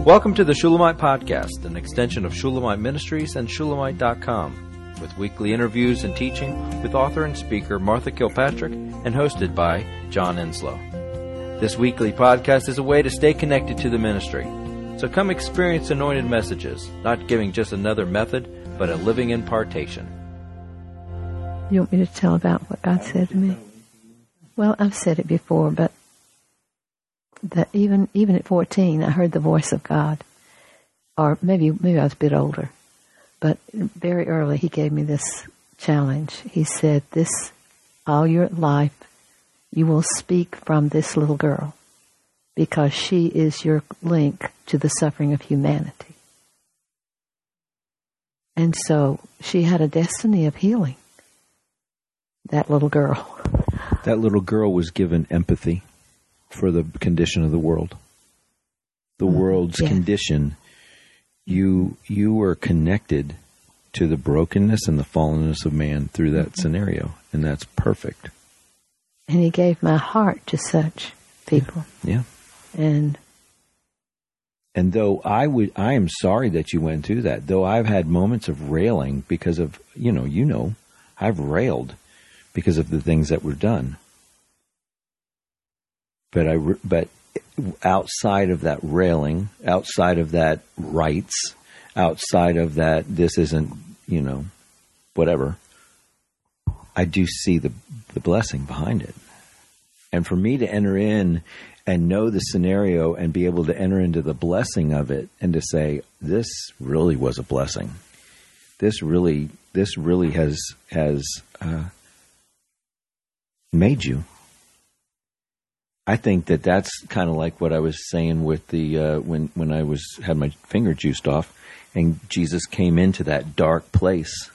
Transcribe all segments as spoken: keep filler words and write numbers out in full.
Welcome to the Shulamite Podcast, an extension of Shulamite Ministries and Shulamite dot com, with weekly interviews and teaching with author and speaker Martha Kilpatrick and hosted by John Enslow. This weekly podcast is a way to stay connected to the ministry. So come experience anointed messages, not giving just another method, but a living impartation. You want me to tell about what God said to me? Well, I've said it before, but that even even at fourteen, I heard the voice of God. Or maybe maybe I was a bit older. But very early, He gave me this challenge. He said, this, all your life, you will speak from this little girl, because she is your link to the suffering of humanity. And so she had a destiny of healing, that little girl. That little girl was given empathy for the condition of the world. The mm, world's yes. condition. You you were connected to the brokenness and the fallenness of man through that mm-hmm. scenario, and that's perfect. And He gave my heart to such people. Yeah. And and though I would, I am sorry that you went through that. Though I've had moments of railing because of, you know, you know, I've railed because of the things that were done. But I, but outside of that railing, outside of that rights, outside of that, this isn't, you know, whatever. I do see the the blessing behind it, and for me to enter in and know the scenario and be able to enter into the blessing of it, and to say, this really was a blessing. This really, this really has has uh, made you. I think that that's kind of like what I was saying with the uh, when when I was had my finger juiced off, and Jesus came into that dark place,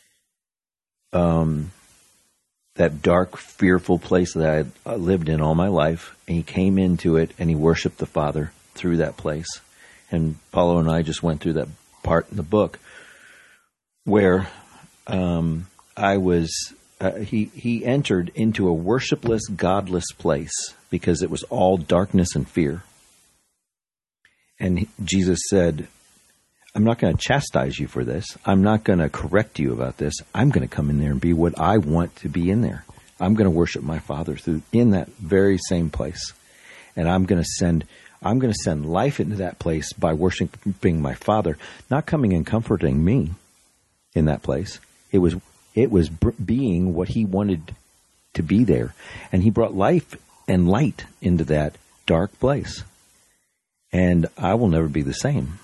um, that dark, fearful place that I had uh, lived in all my life, and He came into it and He worshipped the Father through that place. And Paulo and I just went through that part in the book where um, I was. Uh, he he entered into a worshipless, godless place because it was all darkness and fear. And he, Jesus said, I'm not going to chastise you for this. I'm not going to correct you about this. I'm going to come in there and be what I want to be in there. I'm going to worship my Father through in that very same place. And I'm going to send I'm going to send life into that place by worshiping my Father, not coming and comforting me in that place. It was It was being what He wanted to be there. And He brought life and light into that dark place. And I will never be the same.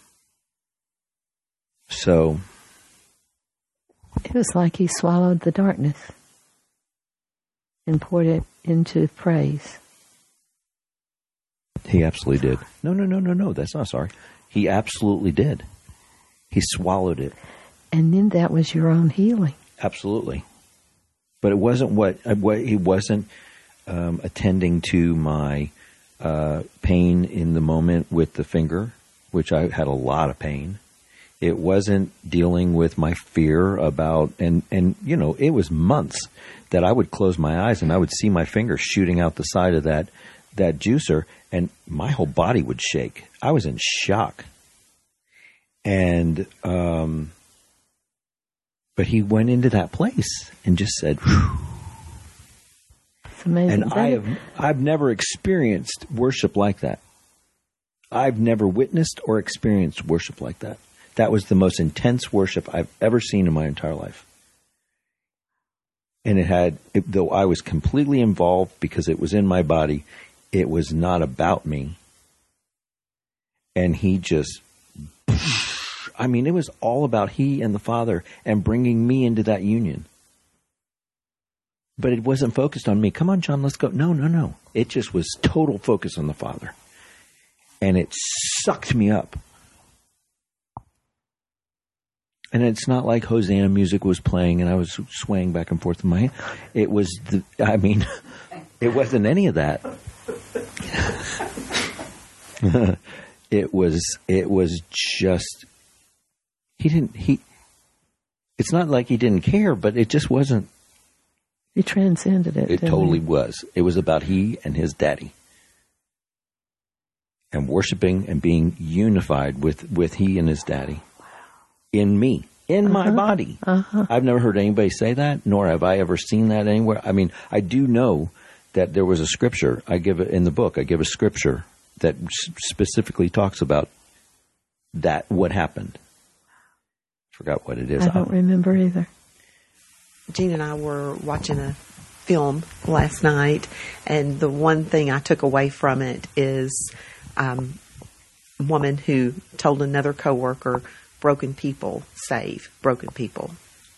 So it was like He swallowed the darkness and poured it into praise. He absolutely did. No, no, no, no, no. That's not sorry. He absolutely did. He swallowed it. And then that was your own healing. Absolutely. But it wasn't what, what he wasn't um, attending to my uh, pain in the moment with the finger, which I had a lot of pain. It wasn't dealing with my fear about, and, and you know, it was months that I would close my eyes and I would see my finger shooting out the side of that, that juicer, and my whole body would shake. I was in shock. And, um, but He went into that place and just said, whew. It's amazing. And I have, I've never experienced worship like that. I've never witnessed or experienced worship like that. That was the most intense worship I've ever seen in my entire life. And it had, it, though I was completely involved because it was in my body, it was not about me. And He just, I mean, it was all about He and the Father and bringing me into that union. But it wasn't focused on me. Come on, John, let's go. No, no, no. It just was total focus on the Father. And it sucked me up. And it's not like Hosanna music was playing and I was swaying back and forth in my hand. It was, the, I mean, it wasn't any of that. It was, it was just, he didn't, he, it's not like He didn't care, but it just wasn't. He transcended it. It totally was. It was about He and His daddy. and worshiping and being unified with, with he and his daddy in me, in uh-huh. my body. Uh-huh. I've never heard anybody say that, nor have I ever seen that anywhere. I mean, I do know that there was a scripture. I give it in the book. I give a scripture that specifically talks about that, what happened. Forgot what it is. I don't remember either. Gene and I were watching a film last night, and the one thing I took away from it is um, a woman who told another coworker, broken people save broken people.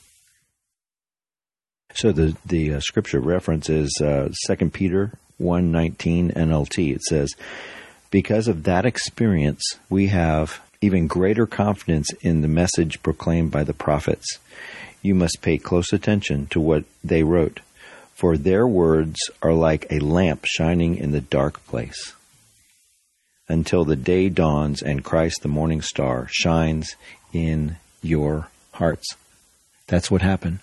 So the the uh, scripture reference is uh, Second Peter one nineteen N L T. It says, because of that experience, we have even greater confidence in the message proclaimed by the prophets. You must pay close attention to what they wrote, for their words are like a lamp shining in the dark place, until the day dawns and Christ, the morning star, shines in your hearts. That's what happened.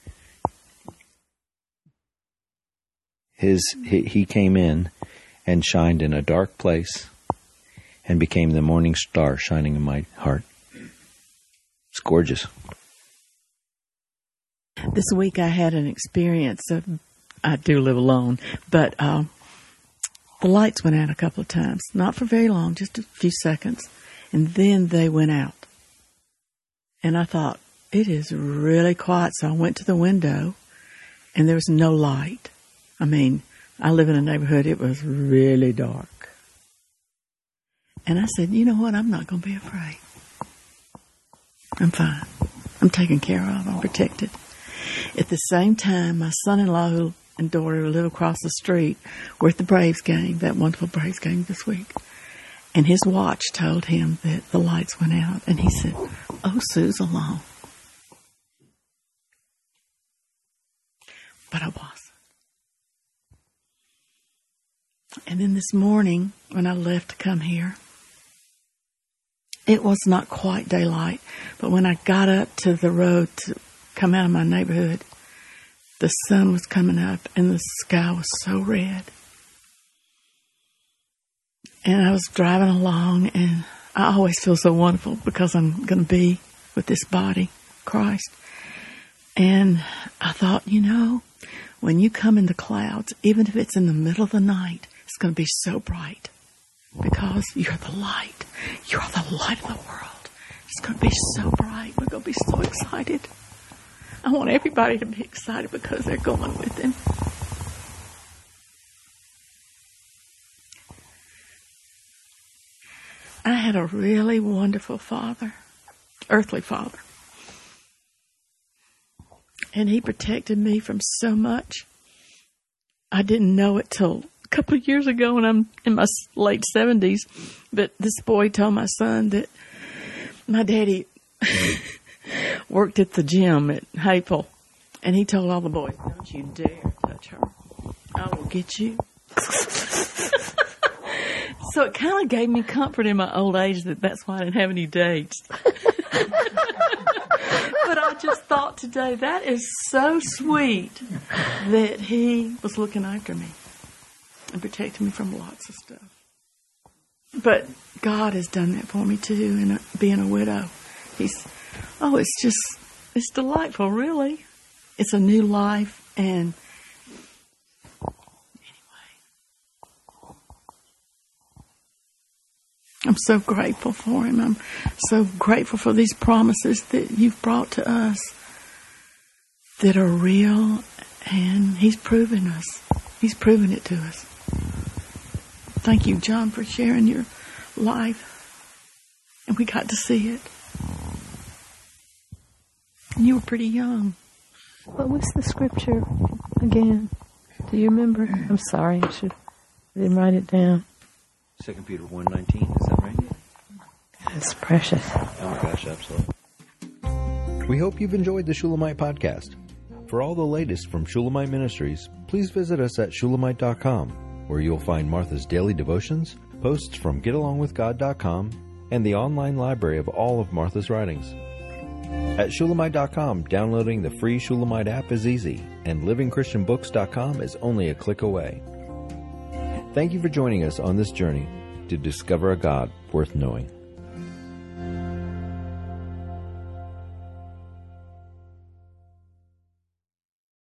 His he, he came in and shined in a dark place and became the morning star shining in my heart. It's gorgeous. This week I had an experience of, I do live alone, but uh, the lights went out a couple of times. Not for very long, just a few seconds. And then they went out. And I thought, it is really quiet. So I went to the window, and there was no light. I mean, I live in a neighborhood, it was really dark. And I said, you know what, I'm not going to be afraid. I'm fine. I'm taken care of. I'm protected. At the same time, my son-in-law who, and daughter who live across the street were at the Braves game, that wonderful Braves game this week. And his watch told him that the lights went out. And he said, oh, Sue's alone. But I wasn't. And then this morning, when I left to come here, it was not quite daylight. But when I got up to the road to come out of my neighborhood, the sun was coming up and the sky was so red. And I was driving along, and I always feel so wonderful because I'm going to be with this body, Christ. And I thought, you know, when you come in the clouds, even if it's in the middle of the night, it's going to be so bright because you're the light. You're the light of the world. It's going to be so bright. We're going to be so excited. I want everybody to be excited because they're going with him. I had a really wonderful father, earthly father. And he protected me from so much. I didn't know it till a couple of years ago when I'm in my late seventies. But this boy told my son that my daddy worked at the gym at Haple. And he told all the boys, don't you dare touch her. I will get you. So it kind of gave me comfort in my old age that that's why I didn't have any dates. But I just thought today, that is so sweet that he was looking after me and protecting me from lots of stuff. But God has done that for me too, in a, being a widow. He's, oh, it's just, it's delightful, really. It's a new life, and I'm so grateful for him. I'm so grateful for these promises that you've brought to us that are real, and he's proven us. He's proven it to us. Thank you, John, for sharing your life. And we got to see it. And you were pretty young. What was the scripture again? Do you remember? I'm sorry, I should I didn't write it down. Second Peter one nineteen, is that right? That's precious. Oh my gosh, absolutely. We hope you've enjoyed the Shulamite podcast. For all the latest from Shulamite Ministries, please visit us at shulamite dot com, where you'll find Martha's daily devotions, posts from get along with god dot com, and the online library of all of Martha's writings. At shulamite dot com, downloading the free Shulamite app is easy, and living christian books dot com is only a click away. Thank you for joining us on this journey. to discover a God worth knowing.